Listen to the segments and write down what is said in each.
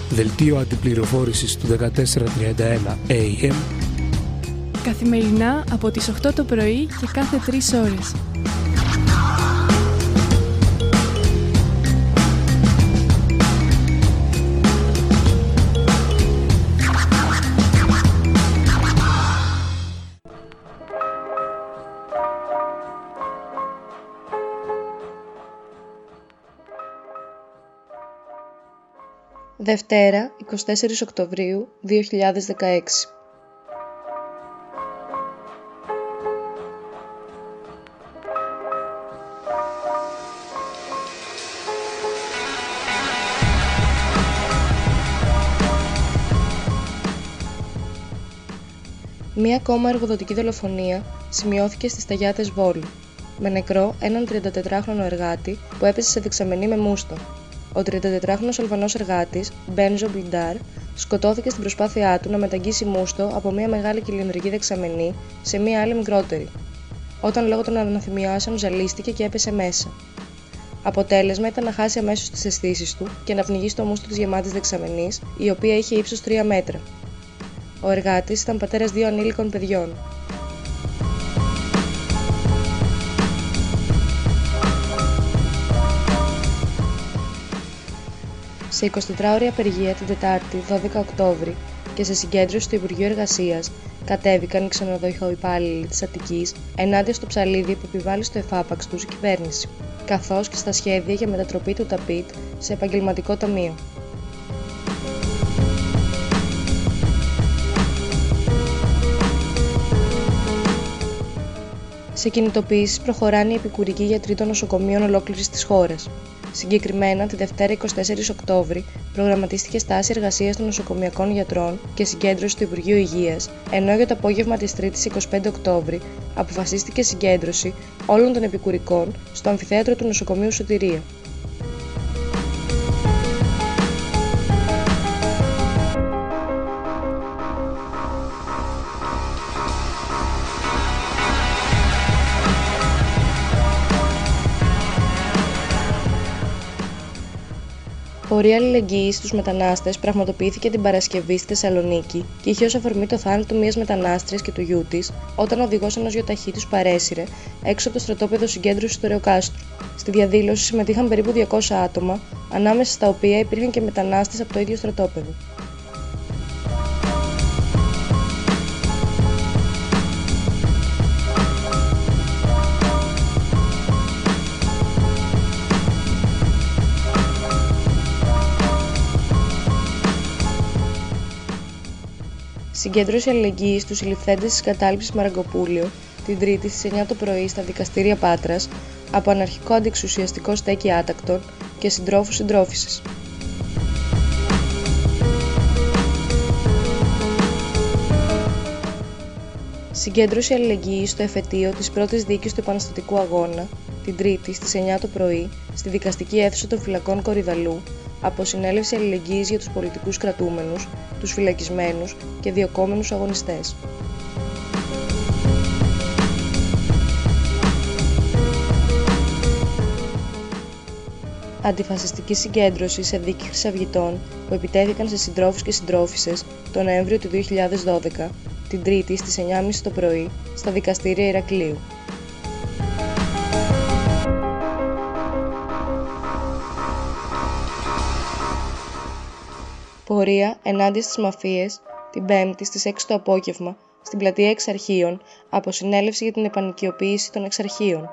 Δελτίο αντιπληροφόρησης του 1431 AM. Καθημερινά από τις 8 το πρωί και κάθε 3 ώρες. Δευτέρα, 24 Οκτωβρίου 2016. Μία ακόμα εργοδοτική δολοφονία σημειώθηκε στις Σταγιάτες Βόλου, με νεκρό έναν 34χρονο εργάτη που έπεσε σε δεξαμενή με μούστο. Ο 34χρονος Αλβανός εργάτης, Μπένζο Μπλιντάρ, σκοτώθηκε στην προσπάθειά του να μεταγγίσει μούστο από μια μεγάλη κυλινδρική δεξαμενή σε μια άλλη μικρότερη, όταν λόγω των αναθυμιάσεων ζαλίστηκε και έπεσε μέσα. Αποτέλεσμα ήταν να χάσει αμέσως τις αισθήσεις του και να πνιγεί στο μούστο της γεμάτης δεξαμενής, η οποία είχε ύψος 3 μέτρα. Ο εργάτης ήταν πατέρας 2 ανήλικων παιδιών. Σε 24ωρη απεργία την Τετάρτη 12 Οκτώβρη και σε συγκέντρωση του Υπουργείου Εργασίας κατέβηκαν οι ξενοδοχοϊπάλληλοι της Αττικής ενάντια στο ψαλίδι που επιβάλλει στο εφάπαξ τους η κυβέρνηση, καθώς και στα σχέδια για μετατροπή του ΤΑΠΙΤ σε επαγγελματικό ταμείο. Σε κινητοποιήσεις προχωράνε οι επικουρικοί γιατροί των νοσοκομείων ολόκληρης της χώρας. Συγκεκριμένα, τη Δευτέρα 24 Οκτώβρη προγραμματίστηκε στάση εργασίας των νοσοκομειακών γιατρών και συγκέντρωση του Υπουργείου Υγείας, ενώ για το απόγευμα της Τρίτης 25 Οκτώβρη αποφασίστηκε συγκέντρωση όλων των επικουρικών στο αμφιθέατρο του νοσοκομείου Σωτηρία. Πορεία αλληλεγγύης στους μετανάστες πραγματοποιήθηκε την Παρασκευή στη Θεσσαλονίκη και είχε ως αφορμή το θάνατο μιας μετανάστριας και του γιού της, όταν ο οδηγός ενός γιοταχή τους παρέσυρε έξω από το στρατόπεδο συγκέντρωσης του Ρεοκάστρου. Στη διαδήλωση συμμετείχαν περίπου 200 άτομα, ανάμεσα στα οποία υπήρχαν και μετανάστες από το ίδιο στρατόπεδο. Συγκέντρωση αλληλεγγύης στους συλληφθέντες της κατάληψης Μαραγκοπούλιο την Τρίτη στις 9 το πρωί στα δικαστήρια Πάτρας από αναρχικό αντιεξουσιαστικό στέκι άτακτων και συντρόφους συντρόφισσες. Συγκέντρωση αλληλεγγύης στο εφετείο της πρώτης δίκης του επαναστατικού αγώνα την Τρίτη στις 9 το πρωί στη δικαστική αίθουσα των φυλακών Κορυδαλού από συνέλευση αλληλεγγύης για τους πολιτικούς κρατούμενους, τους φυλακισμένους και διωκόμενους αγωνιστές. Αντιφασιστική συγκέντρωση σε δίκη χρυσαυγητών που επιτέθηκαν σε συντρόφους και συντρόφισσες τον Νοέμβριο του 2012, την Τρίτη στις 9.30 το πρωί, στα δικαστήρια Ηρακλείου. Πορεία ενάντια στις μαφίες την Πέμπτη στις 6 το απόγευμα στην πλατεία Εξαρχείων από συνέλευση για την επανοικιοποίηση των Εξαρχείων.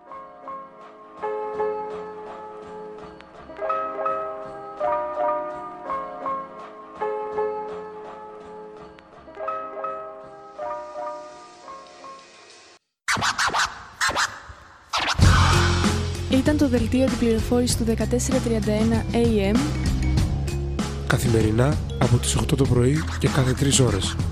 Ήταν το δελτίο αντιπληροφόρησης του 1431 AM. Καθημερινά από τις 8 το πρωί και κάθε 3 ώρες.